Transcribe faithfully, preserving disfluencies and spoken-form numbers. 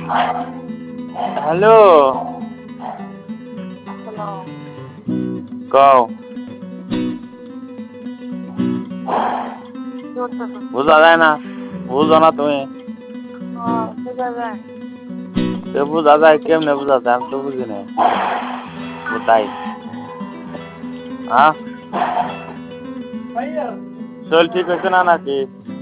Hello hello. কও কি করতেছো? বুঝা যায় না বুঝো না তুমি ও বুঝা যায়। সে বুঝা যায় কেমনে বুঝা যায় আমি তো বুঝি না তাই হ্যাঁ শরীর ঠিক হয়েছে না নাকি